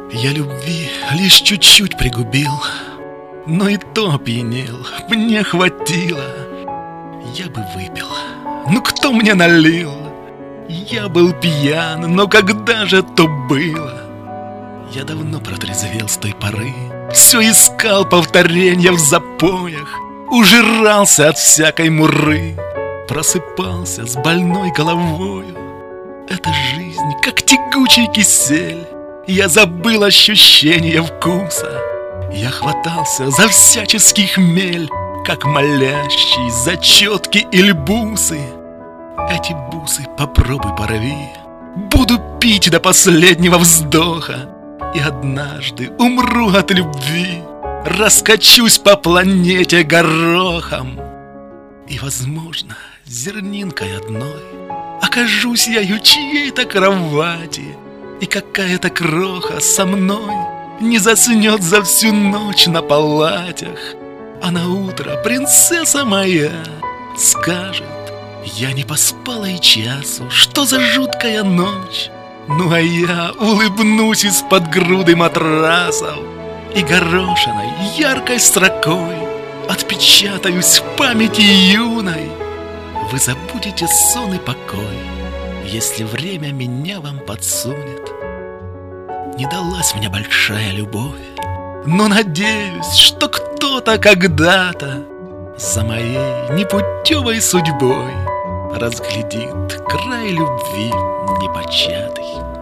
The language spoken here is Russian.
Я любви лишь чуть-чуть пригубил, но и то опьянел, мне хватило. Я бы выпил, но кто мне налил? Я был пьян, но когда же то было? Я давно протрезвел с той поры, все искал повторенья в запоях, ужирался от всякой муры, просыпался с больной головою. Эта жизнь, как тягучий кисель, я забыл ощущение вкуса. Я хватался за всяческий хмель, как молящий за четки или бусы. Эти бусы попробуй порви, буду пить до последнего вздоха, и однажды умру от любви, раскачусь по планете горохом. И, возможно, зернинкой одной окажусь я у чьей-то кровати, и какая-то кроха со мной не заснет за всю ночь на палатях. А на утро принцесса моя скажет: я не поспала и часу, что за жуткая ночь. Ну а я улыбнусь из-под груды матрасов и горошиной яркой строкой отпечатаюсь в памяти юной. Вы забудете сон и покой, если время меня вам подсунет. Не далась мне большая любовь, но надеюсь, что кто-то когда-то за моей непутевой судьбой разглядит край любви непочатый.